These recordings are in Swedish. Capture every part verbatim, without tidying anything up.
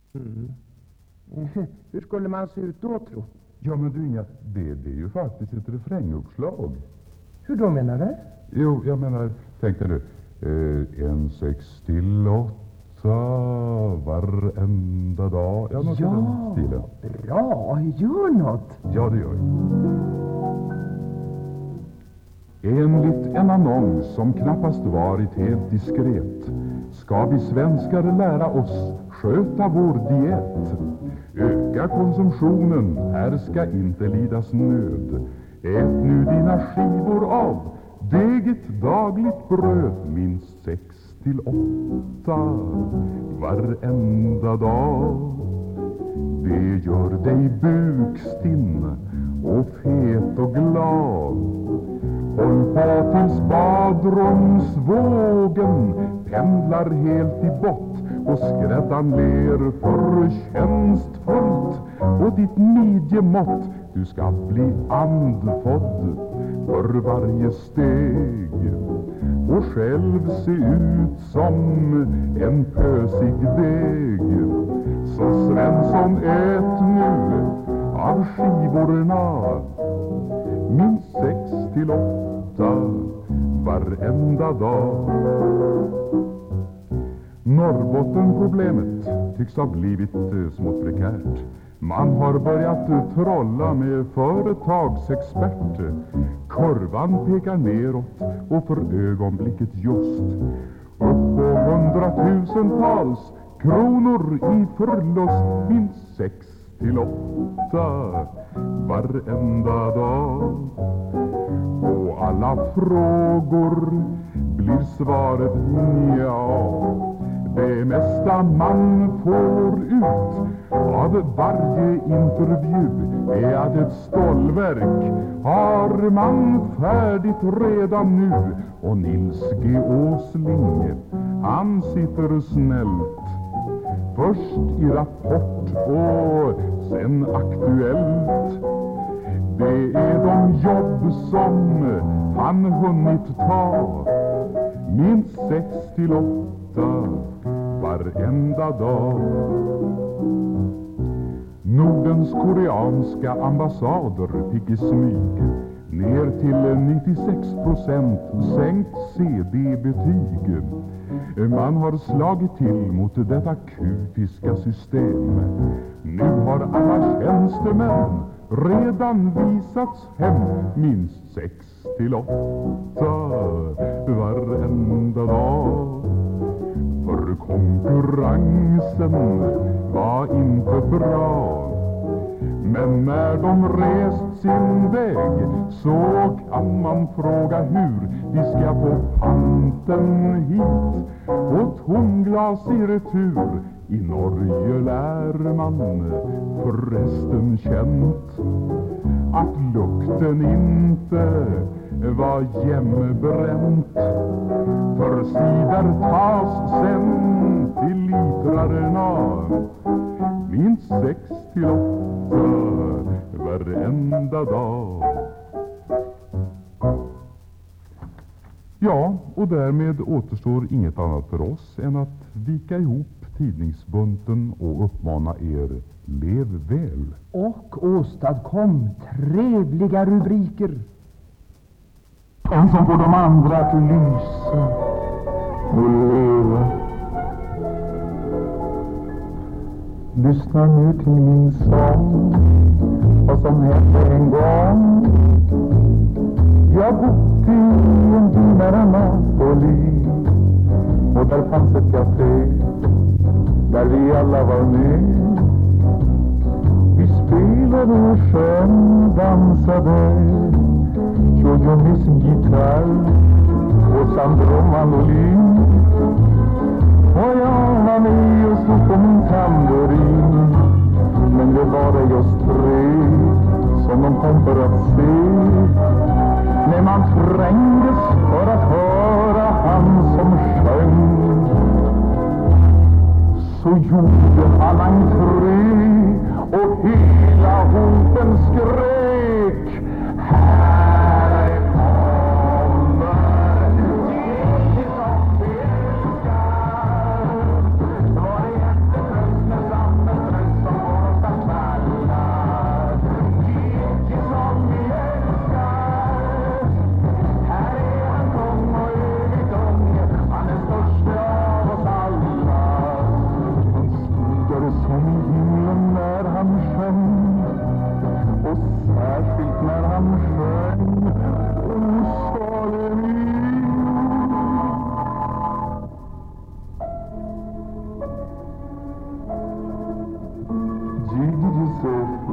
Mm. Hur skulle man se ut då, tro? Ja, men du Inga, det, det är ju faktiskt ett refränguppslag. Hur då menar du? Jo, jag menar, tänk dig nu. Eh, en sex till åtta varenda dag. Ja, något i den stilen. Bra, gör något. Ja, det gör jag. Enligt en annons som knappast varit helt diskret ska vi svenskar lära oss sköta vår diet. Öka konsumtionen, här ska inte lidas nöd. Ät nu dina skivor av deget dagligt bröd, minst sex till åtta varenda dag. Det gör dig bukstinn och fet och glad. Håll på tills badrumsvågen pendlar helt i bott och skräddan ler förtjänstfullt och ditt midjemått. Du ska bli andfådd för varje steg och själv se ut som en pösig deg. Så Svensson, ät nu av skivorna minst sex till åtta varenda dag. Norrbottenproblemet tycks ha blivit eh, smått prekärt. Man har börjat eh, trolla med företagsexperter. Kurvan pekar neråt och för ögonblicket just upp på hundratusentals kronor i förlust, minst sex till åtta varenda dag. På alla frågor blir svaret nja. Det mesta man får ut av varje intervju är att ett stålverk har man färdigt redan nu. Och Nils G. Åsling, han sitter snällt först i Rapport och sen Aktuellt. Det är de jobb som han hunnit ta minst sex till åtta varenda dag. Nordens koreanska ambassader fick i smyg ner till nittiosex procent sänkt C D-betyg. Man har slagit till mot detta kufiska system. Nu har alla tjänstemän redan visats hem minst sex till åtta varenda dag. För konkurrensen var inte bra. Men när de rest sin väg så kan man fråga hur vi ska få panten hit och tomglas i retur. I Norge lär man förresten känt att lukten inte var jämnbränt. För cider tas sen till litrarna minst sex till åtta varenda dag. Ja, och därmed återstår inget annat för oss än att vika ihop tidningsbunten och uppmana er: lev väl. Och åstadkom trevliga rubriker. En som får de andra att lysa och leva. Lyssna nu till min sång, vad som hände en gång. Jag bodde i en by nära Napoli, och där fanns ett café där vi alla var med. Vi spelade och sjöng, dansade, Giorgio med sin gitarr och Sandro Manolin. Och jag var med och slog på min tamburin. Men det var det just tre som de kom för att se. När man trängdes för att höra han som sjöng, så gjorde han entré och hela hopen skrek: här kommer det som älskar. Var det jättetröst med samma i himlen när han sjöng, och särskilt när han sjöng O sole mio. Gigi Giuseppe,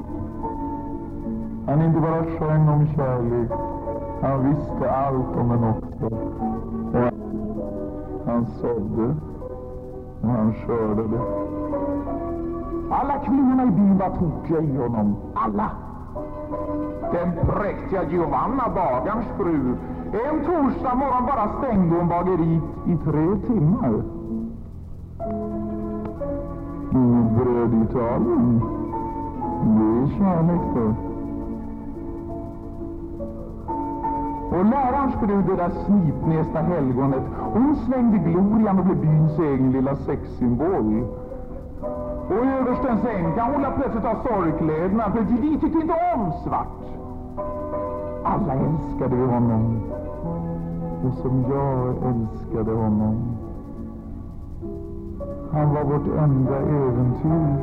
han inte bara sjöng om kärlek, han visste allt om den också. Och han sådde och han skördade. Alla kvinnorna i byn var tokiga i honom. Alla. Den präktiga Giovanna, bagarns fru, en torsdag morgon bara stängde hon bageriet i tre timmar. Inget bröd i Italien. Det är kärlek då. Och lärarens fru, det där snipnästa helgonet, hon slängde glorian och blev byns egen lilla sexsymbol. Och överstens änka, hon lade plötsligt av sorgkläderna, för vi tyckte inte om svart. Alla älskade vi honom, och som jag älskade honom. Han var vårt enda äventyr.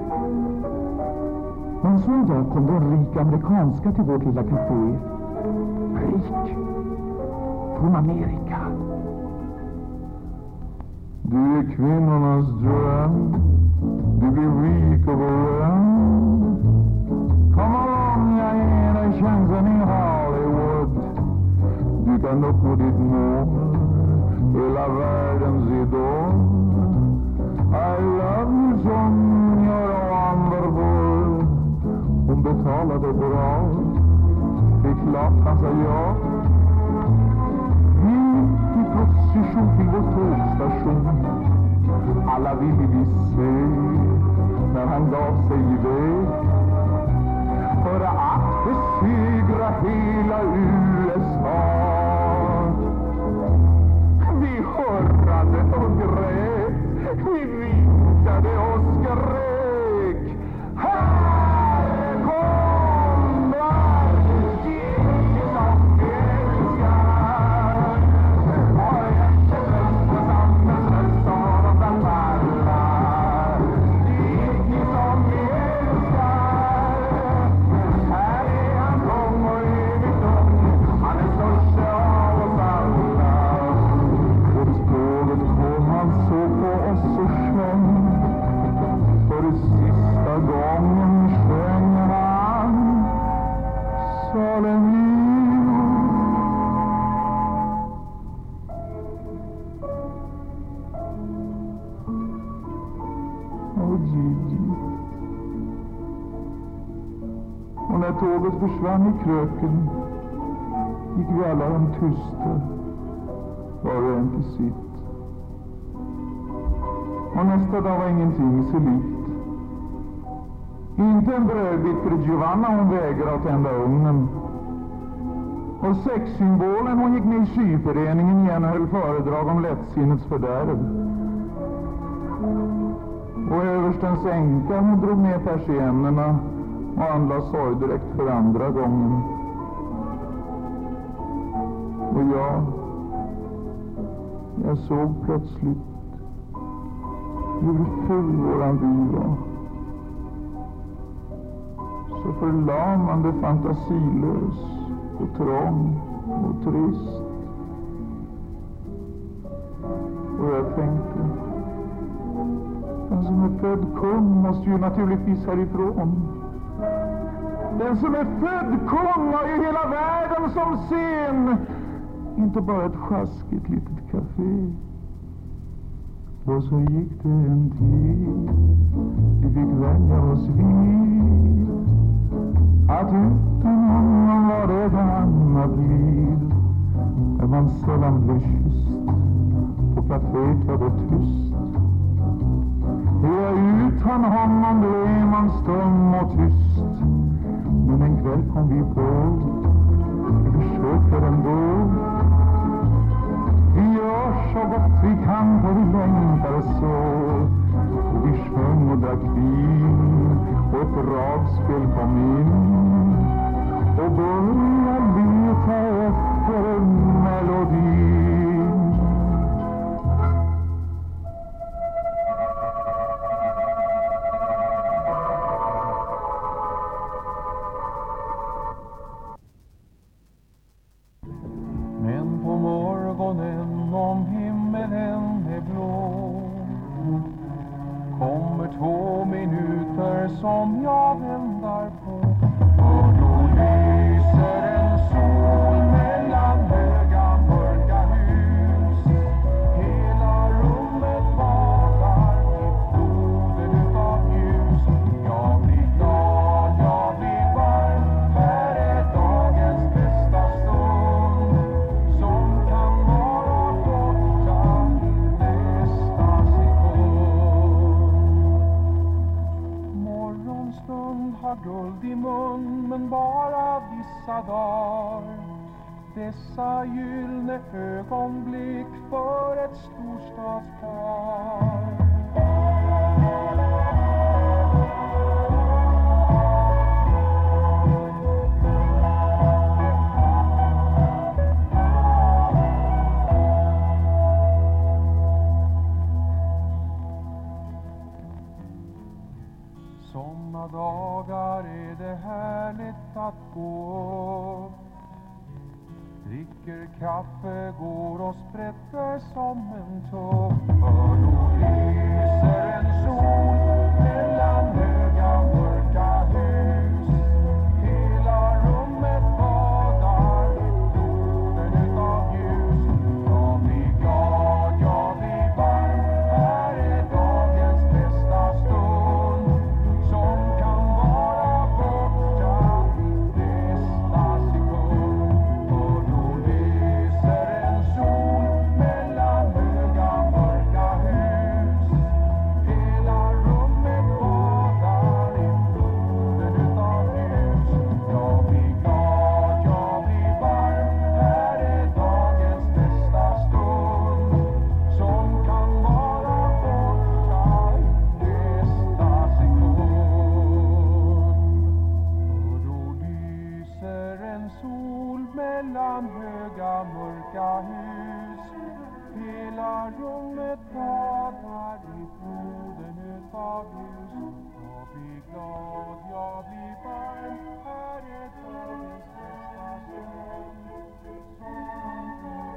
Men så en dag kom den rika amerikanska till vårt lilla café. Rik från Amerika. Du är kvinnornas dröm. Du blir rik och berömd. Kom on, jag ger dig chansen i Hollywood. Du kan uppnå ditt mål, hela världens idol. I love you som you're wonderful. Hon betalade bra. Det är klart han sa ja. Mitt i procession till vår tågstation. Alla ville vi se när han gav sig iväg. För att besegra hela U S A. Vi hörrade och grät. Vi vinkade och skrek. Här kom vår Gigi som älskar. Och hjärtat röst och samhällsröst som de alla. Gigi som älskar. Här är han lång och evigt lång. Han är störst av oss alla. Och spåret kom han så på oss och sjöng. För sista gången sjöng han Sole mio. Och Gigi. Och när tåget försvann i kröken gick vi alla hem tysta, var och en till sitt. Och nästa dag var ingenting så likt. Inte en brödbit för Giovanna, hon vägrade att tända ugnen. Och sexsymbolen, hon gick med i syföreningen igen och höll föredrag om lättsinnets fördärv. Och överstens änka, hon drog ner persiennerna och anlade sorgdräkt för andra gången. Och jag, jag såg plötsligt hur full våran by var. Så förlamande fantasilös och trång och trist. Och jag tänkte, den som är född kung måste ju naturligtvis härifrån. Den som är född kung har ju hela världen som scen, inte bara ett sjaskigt litet café. Och så gick det en tid, vi fick vänja oss vid att utan honom var det ett annat liv. När man sällan blev kysst, på kaféet var det tyst. Ja, utan honom blev man stum och tyst. Men en kväll kom vi på, vi försöker ändå. Vi gör så gott vi kan, för vi längtar så. Och vi sjöng och drack vin, och ett dragspel kom in. Och började leta efter melodin. kommer två minuter som jag väntar på. För då lyser en sol mellan höga mörka hus. Hela rummet badar i floden utav ljus. Jag blir glad, jag blir varm. Här är dagens bästa stund som kan vara borta i nästa sekund. Morgonstund har guld i mun, men bara vissa dagar. Dessa gyllene ögonblick för ett storstadspar. Såna dagar är det härligt att gå upp. Dricker kaffe, går och sprätter som en tupp. För då lyser en sol mellan höga mörka hus. Hela rummet badar i floden utav ljus. Jag blir glad, jag blir varm. Här är dagens bästa stund som kan vara borta i nästa sekund. För då lyser en sol mellan höga mörka hus. Hela rummet badar i floden utav ljus. Jag blir glad, jag blir varm. Här är dagens bästa stund som kan vara borta i nästa sekund. För då lyser en sol mellan höga mörka hus. Hela rummet badar i floden utav ljus. Jag blir glad, jag blir varm. Här är dagens bästa stund som kan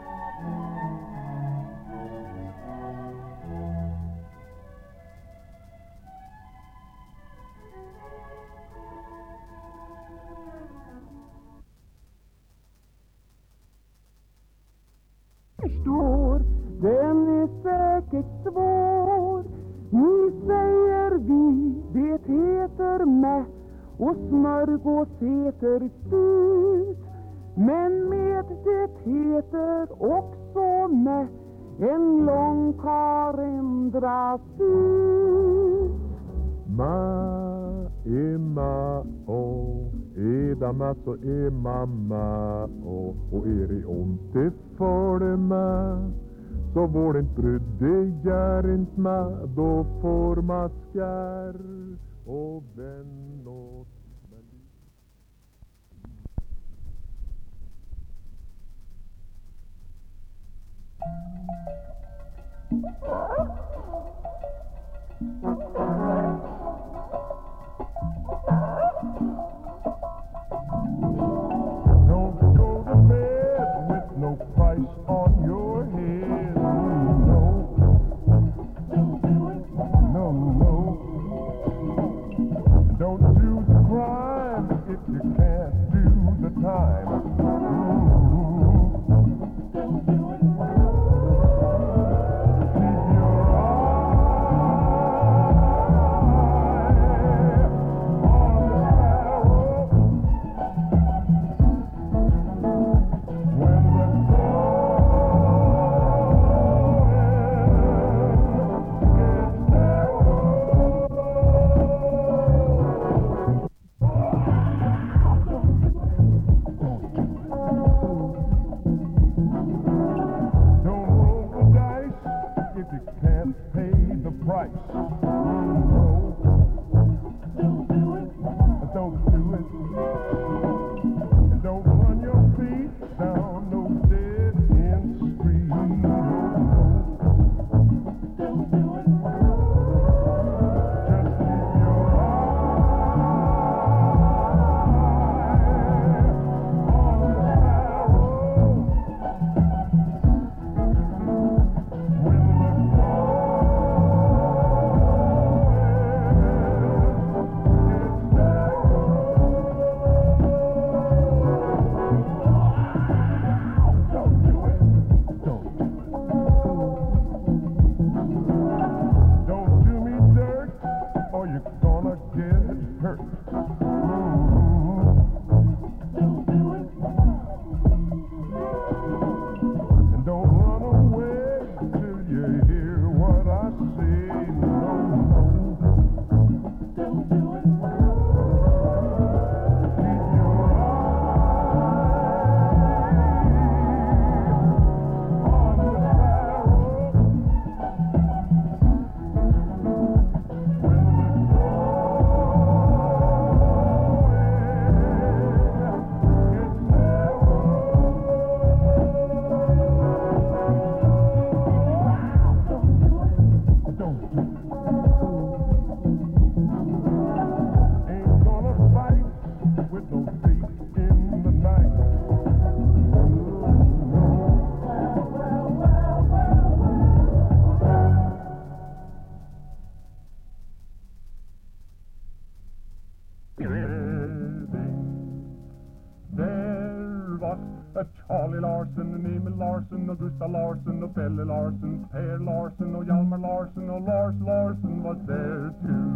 förstår, den är säkert svår. Ni säger vi, det heter med, och smörgås heter spis. Men med det heter också med en lång karendrasis. Ma är ma och är ma så är mamma och och är det inte för det ma så får det inte bröd, det gör inte ma, då får ma skär och vän åt. Don't go to bed with no price on your head. No, no, no. Don't do the crime if you can't do the time. Don't do it. Keep your eyes Pelle Larsen, Emil Larsen och Gustav Larsen och Pelle Larsen, Per Larsen och Hjalmar Larsen och Lars Larsen was there too.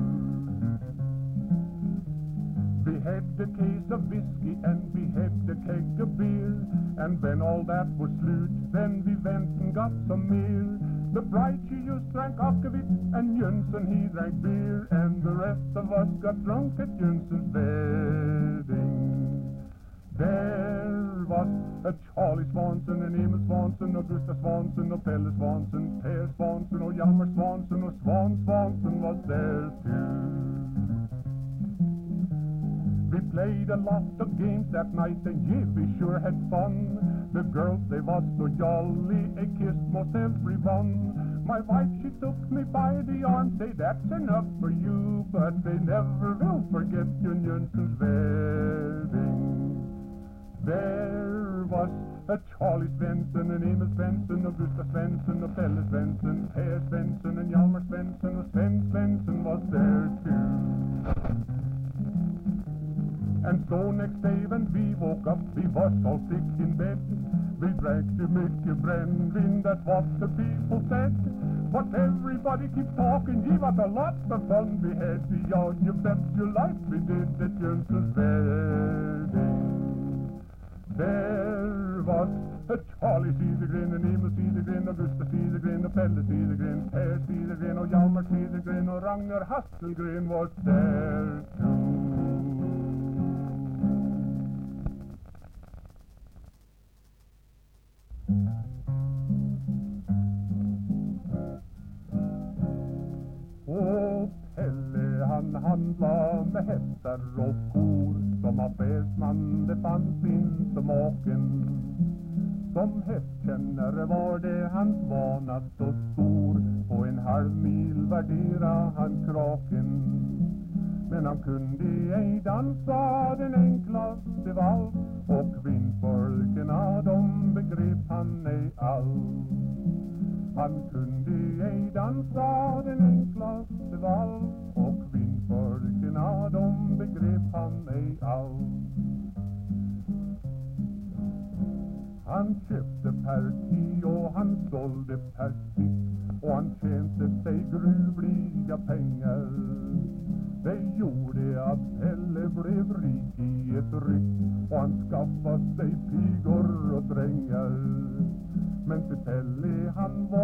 We had a case of whiskey and we had a keg of beer, and when all that was slut, then we went and got some beer. The bride she just drank akvavit, and Jönsson he drank beer, and the rest of us got drunk at Jönsson's wedding. There was a Charlie Swanson, and Emil Swanson, och Gustav Swanson, och Pelle Swanson, Per Swanson, och Hjalmar Swanson, och Swan Swanson was there too. We played a lot of games that night, and yeah, we sure had fun. The girls, they was so jolly, I kissed most everyone. My wife, she took me by the arm, say that's enough for you, but they never will forget Jon Jönsson's wedding. There was a Charlie Svensson, and Emil Svensson, och Gustav Svensson, och Pelle Svensson, Per Svensson, and Hjalmar Svensson, och Sven Svensson was there too. And so next day when we woke up, we was all sick in bed. We drank too mycket brännvin, that's what the people said. But everybody keeps talking, gee, what a lot of fun we had. Yeah, you bet your life we did at Jönsson's wedding. There was a Charlie Cedergren, and Emil Cedergren, och Gustav Cedergren, och Pelle Cedergren, Per Cedergren, och Hjalmar Cedergren, och Ragnar Hasselgren was there too. Och Pelle han handla med hästar och skor. Som affärsman det fanns inte maken. Som hästkännare var det hans vana så stor. På en halv mil värdera han kraken. Men han kunde ej dansa den enklaste vals. Och kvinnfolkerna de begrep han ej alls. Han kunde ej dansa den enklaste vals. Och kvinnfolkerna de begrep han ej alls. Han köpte per tio, han sålde per stick. Och han tjänte sig gruvliga pengar. Det gjorde att Pelle blev rik i ett ryck. Och han skaffade sig pigor och drängar. Men till Pelle han var